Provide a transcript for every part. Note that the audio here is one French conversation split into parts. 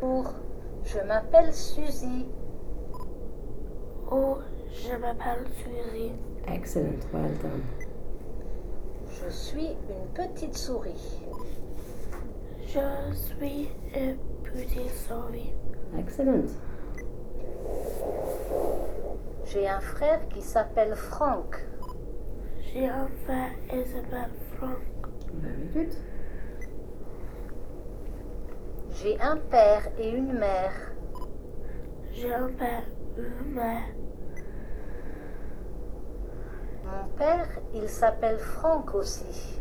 Bonjour, je m'appelle Suzy. Oh, je m'appelle Suzy. Excellent, well done. Je suis une petite souris. Je suis une petite souris. Excellent. J'ai un frère qui s'appelle Frank. J'ai un frère qui s'appelle Frank. Very good. J'ai un père et une mère. J'ai un père et une mère. Mon père, il s'appelle Frank aussi.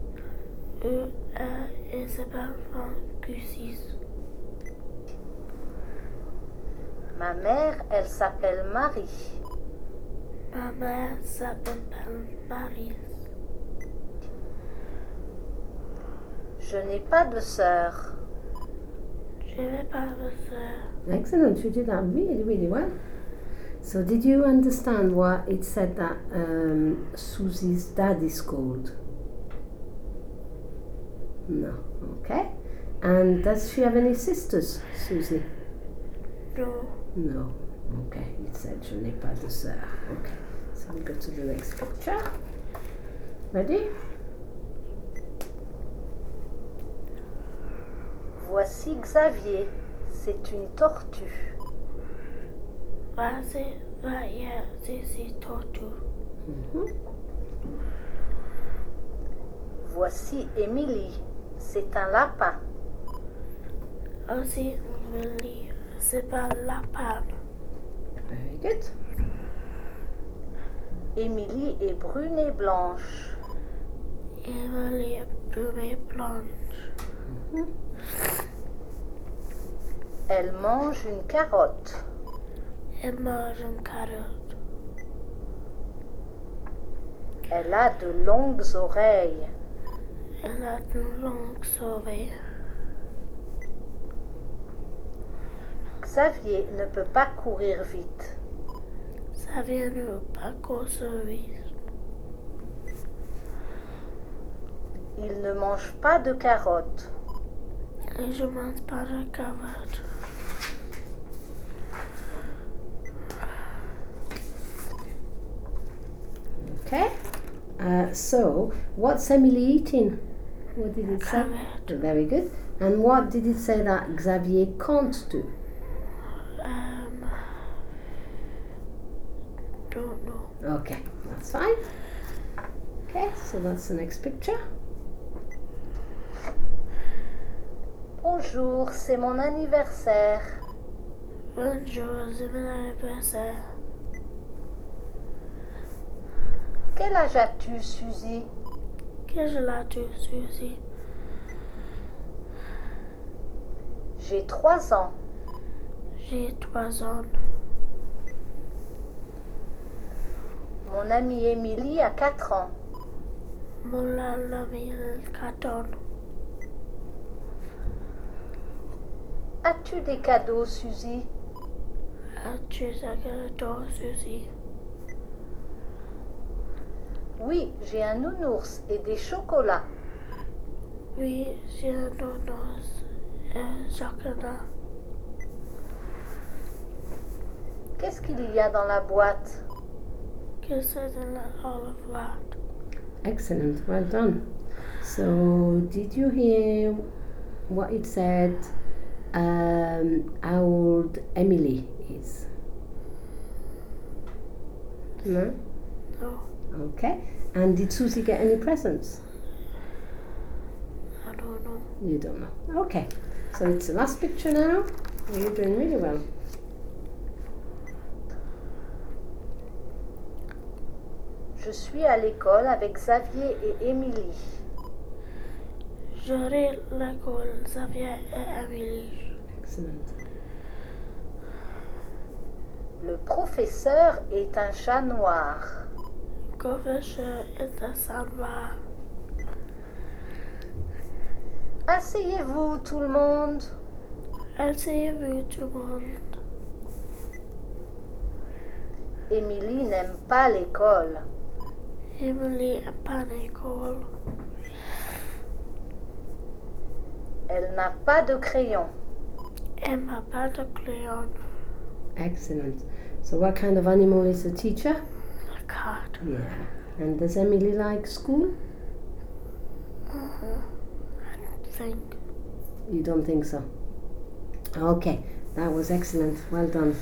Il s'appelle Frank aussi. Ma mère, elle s'appelle Marie. Ma mère s'appelle Marie. Je n'ai pas de sœur. Je n'ai pas de sœur. Excellent, you did that really, really well. So did you understand what it said that Susie's dad is called? No, okay. And does she have any sisters, Susie? No. No. Okay, it said je n'ai pas de sœur. Okay, so we go to the next picture. Ready? Voici Xavier. C'est une tortue. Voici tortue. Voici Émilie. C'est un lapin. Aussi, c'est pas lapin. Very good. Émilie est brune et blanche. Emily est brune et blanche. Elle mange une carotte. Elle mange une carotte. Elle a de longues oreilles. Elle a de longues oreilles. Xavier ne peut pas courir vite. Xavier ne veut pas courir. Il ne mange pas de carottes. Et je mange pas de carotte. Okay. So, what's Emily eating? What did it say? Carotte. Very good. And what did it say that Xavier can't do? Don't know. Okay, that's fine. Okay, so that's the next picture. Bonjour, c'est mon anniversaire. Bonjour, c'est mon anniversaire. Quel âge as-tu, Suzy? Quel âge as-tu, Suzy? J'ai 3 ans. J'ai 3 ans. Mon amie Émilie a 4 ans. Mon ami a 4 ans. As-tu des cadeaux, Suzy? As-tu un cadeau, Suzy? Oui, j'ai un nounours et des chocolats. Oui, j'ai un nounours et un chocolat. Qu'est-ce qu'il y a dans la boîte? Qu'est-ce que c'est dans la boîte? Excellent, well done. So, did you hear what it said? How old Emily is? No? No, Okay. And did Susie get any presents? I don't know. You don't know. Okay. So it's the last picture now. You're doing really well. Je suis à l'école avec Xavier et Émilie. J'aurai l'école Xavier et Emily. Excellent. Le professeur est un chat noir. Le professeur est un savoir. Asseyez-vous, tout le monde. Asseyez-vous tout le monde. Émilie n'aime pas l'école. Emily n'est pas à l'école. Elle n'a pas de crayon. Emma Bataclan. Excellent. So what kind of animal is the teacher? A cat. Yeah. And does Emily like school? I think. You don't think so? Okay, that was excellent. Well done.